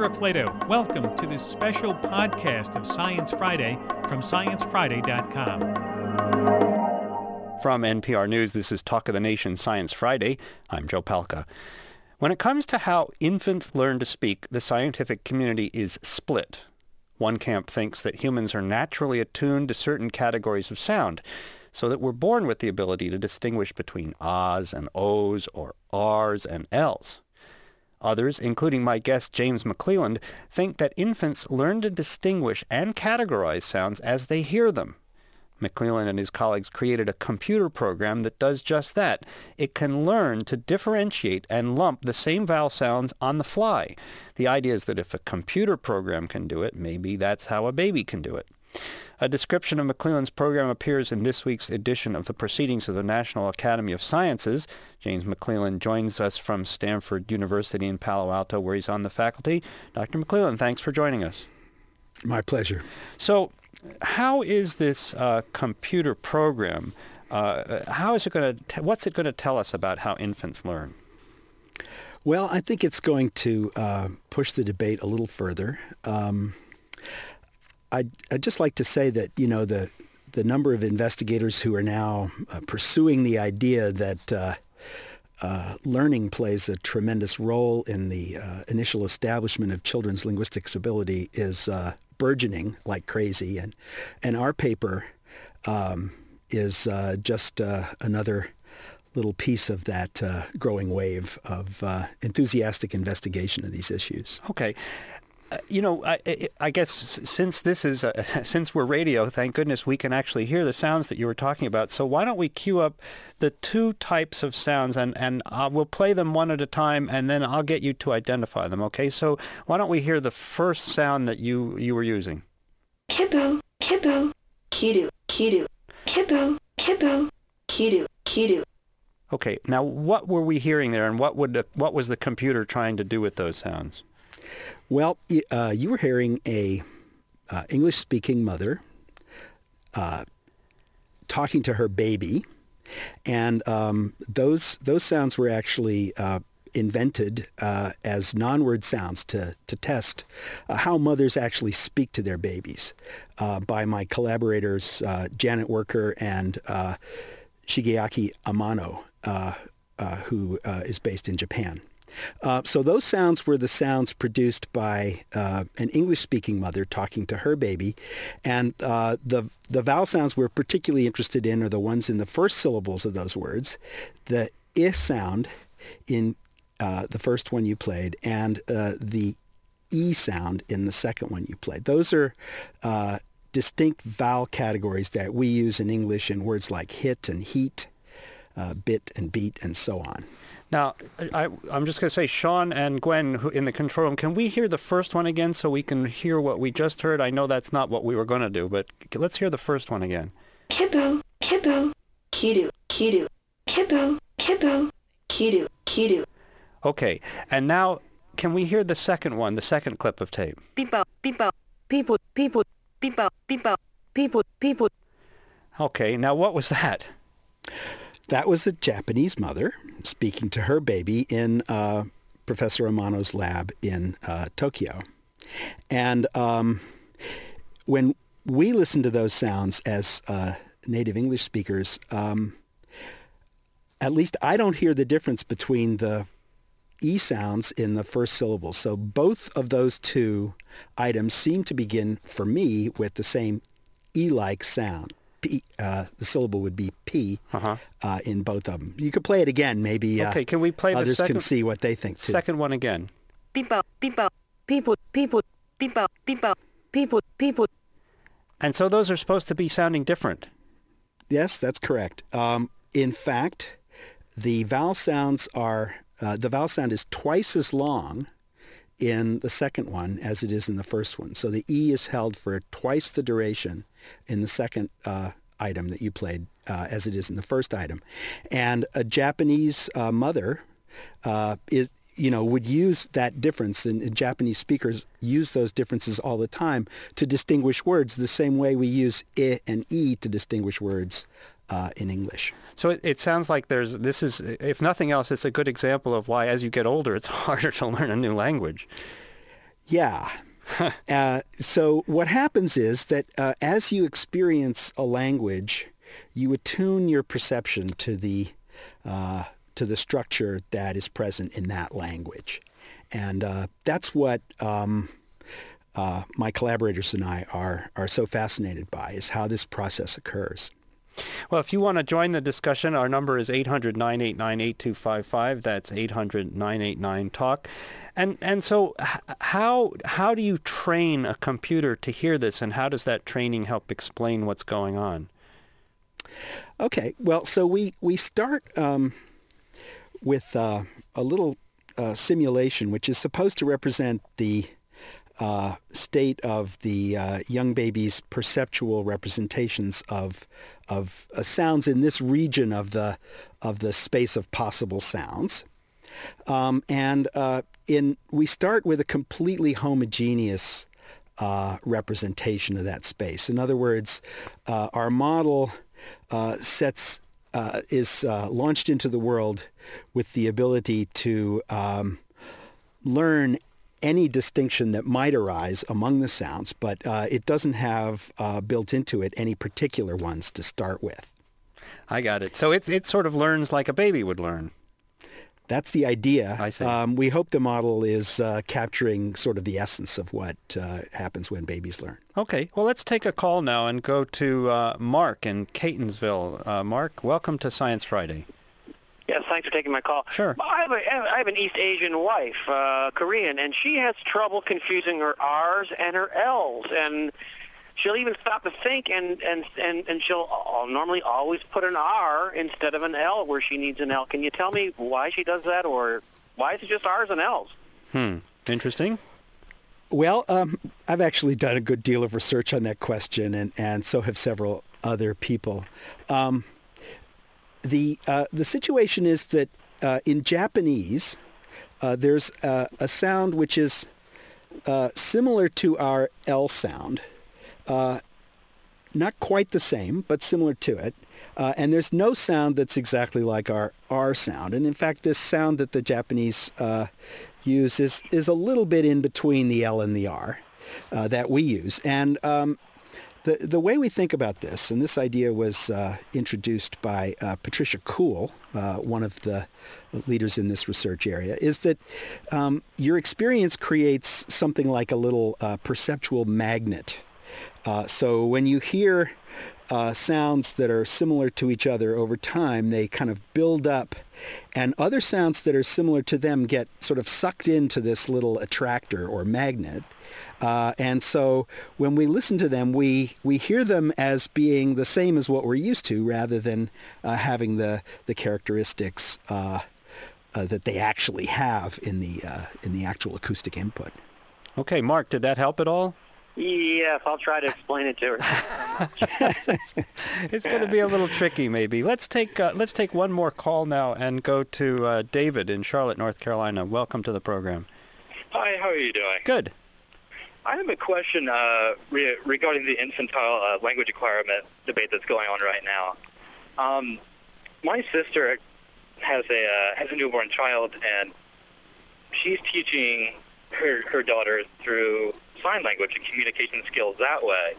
Flato. Welcome to this special podcast of Science Friday from ScienceFriday.com. From NPR News, this is Talk of the Nation Science Friday. I'm Joe Palca. When it comes to how infants learn to speak, the scientific community is split. One camp thinks that humans are naturally attuned to certain categories of sound, so that we're born with the ability to distinguish between ahs and ohs or r's and l's. Others, including my guest James McClelland, think that infants learn to distinguish and categorize sounds as they hear them. McClelland and his colleagues created a computer program that does just that. It can learn to differentiate and lump the same vowel sounds on the fly. The idea is that if a computer program can do it, maybe that's how a baby can do it. A description of McClelland's program appears in this week's edition of the Proceedings of the National Academy of Sciences. James McClelland joins us from Stanford University in Palo Alto, where he's on the faculty. Dr. McClelland, thanks for joining us. My pleasure. So, how is this computer program? What's it going to tell us about how infants learn? Well, I think it's going to push the debate a little further. I'd just like to say that, the number of investigators who are now pursuing the idea that learning plays a tremendous role in the initial establishment of children's linguistic ability is burgeoning like crazy. And our paper is just another little piece of that growing wave of enthusiastic investigation of these issues. Okay. I guess since since we're radio, thank goodness we can actually hear the sounds that you were talking about. So why don't we cue up the two types of sounds and we'll play them one at a time and then I'll get you to identify them, okay? So why don't we hear the first sound that you were using? Kibble, kibble, kidu, kidu, kibble, kibble, kidu, kidu. Okay, now what were we hearing there and what was the computer trying to do with those sounds? Well, you were hearing a English-speaking mother talking to her baby, and those sounds were actually invented as non-word sounds to test how mothers actually speak to their babies by my collaborators Janet Worker and Shigeaki Amano, who is based in Japan. So those sounds were the sounds produced by an English-speaking mother talking to her baby. And the vowel sounds we're particularly interested in are the ones in the first syllables of those words, the I sound in the first one you played, and the E sound in the second one you played. Those are distinct vowel categories that we use in English in words like hit and heat, bit and beat, and so on. Now, I'm just going to say, Sean and Gwen, who in the control room, can we hear the first one again so we can hear what we just heard? I know that's not what we were going to do, but let's hear the first one again. Kibble, kibble, kidu, kidu, kibble, kibble, kidu, kidu. Okay, and now can we hear the second one, the second clip of tape? People, people, people, people, people, people, people, people. Okay, now what was that? That was a Japanese mother speaking to her baby in Professor Amano's lab in Tokyo. And when we listen to those sounds as native English speakers, at least I don't hear the difference between the E sounds in the first syllable. So both of those two items seem to begin, for me, with the same E-like sound. P, the syllable would be P in both of them. You could play it again, maybe. Okay, can we play others the second, can see what they think too. Second one again. People, people, people, people, people, people, people, people. And so those are supposed to be sounding different. Yes, that's correct. In fact, the vowel sounds are the vowel sound is twice as long in the second one as it is in the first one. So the E is held for twice the duration in the second item that you played as it is in the first item. And a Japanese mother would use that difference, and Japanese speakers use those differences all the time to distinguish words the same way we use I and E to distinguish words in English. So it sounds like this is, if nothing else, it's a good example of why as you get older, it's harder to learn a new language. Yeah. So what happens is that as you experience a language, you attune your perception to the structure that is present in that language. And that's what my collaborators and I are so fascinated by, is how this process occurs. Well, if you want to join the discussion, our number is 800-989-8255. That's 800-989-TALK. And so how do you train a computer to hear this, and how does that training help explain what's going on? Okay, well, so we start with a little simulation, which is supposed to represent the state of the young baby's perceptual representations of sounds in this region of the space of possible sounds. We start with a completely homogeneous representation of that space. In other words, our model is launched into the world with the ability to learn any distinction that might arise among the sounds, but it doesn't have built into it any particular ones to start with. I got it. So it sort of learns like a baby would learn. That's the idea. I see. We hope the model is capturing sort of the essence of what happens when babies learn. Okay. Well, let's take a call now and go to Mark in Catonsville. Mark, welcome to Science Friday. Yes, thanks for taking my call. Sure. I have an East Asian wife, Korean, and she has trouble confusing her R's and her L's, and she'll even stop to think, and she'll normally always put an R instead of an L where she needs an L. Can you tell me why she does that, or why is it just R's and L's? Interesting. Well, I've actually done a good deal of research on that question, and so have several other people. The situation is that in Japanese, there's a sound which is similar to our L sound. Not quite the same, but similar to it. And there's no sound that's exactly like our R sound. And in fact, this sound that the Japanese use is a little bit in between the L and the R that we use. And the way we think about this, and this idea was introduced by Patricia Kuhl, one of the leaders in this research area, is that your experience creates something like a little perceptual magnet. So when you hear sounds that are similar to each other over time, they kind of build up, and other sounds that are similar to them get sort of sucked into this little attractor or magnet. And so when we listen to them, we hear them as being the same as what we're used to, rather than having the characteristics that they actually have in the actual acoustic input. Okay, Mark, did that help at all? Yes, I'll try to explain it to her. It's going to be a little tricky, maybe. Let's take one more call now and go to David in Charlotte, North Carolina. Welcome to the program. Hi, how are you doing? Good. I have a question regarding the infantile language acquirement debate that's going on right now. My sister has a newborn child, and she's teaching her daughter through sign language and communication skills that way.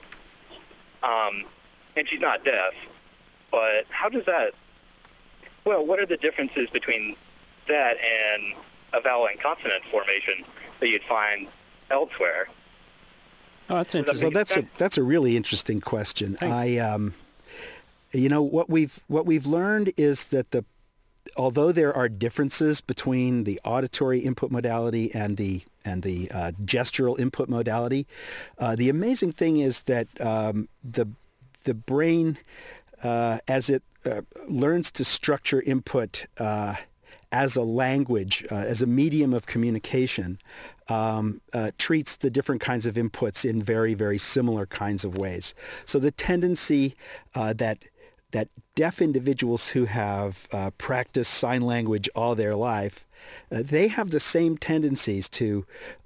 And she's not deaf, but how does that? Well, what are the differences between that and a vowel and consonant formation that you'd find elsewhere? Oh, that's interesting. Well, that's a really interesting question. Thanks. What we've learned is that although there are differences between the auditory input modality and the gestural input modality, the amazing thing is that the brain, as it learns to structure input as a language, as a medium of communication, treats the different kinds of inputs in very, very similar kinds of ways. So the tendency that deaf individuals who have practiced sign language all their life, they have the same tendencies to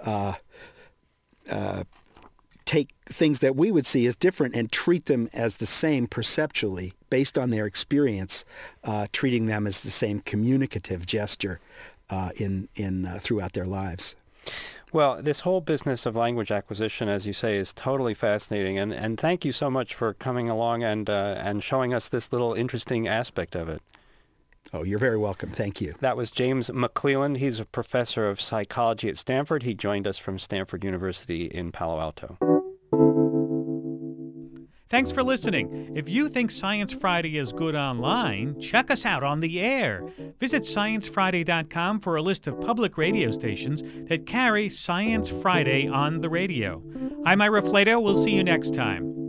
take things that we would see as different and treat them as the same perceptually based on their experience, treating them as the same communicative gesture in throughout their lives. Well, this whole business of language acquisition, as you say, is totally fascinating. And thank you so much for coming along and showing us this little interesting aspect of it. Oh, you're very welcome. Thank you. That was James McClelland. He's a professor of psychology at Stanford. He joined us from Stanford University in Palo Alto. Thanks for listening. If you think Science Friday is good online, check us out on the air. Visit sciencefriday.com for a list of public radio stations that carry Science Friday on the radio. I'm Ira Flato. We'll see you next time.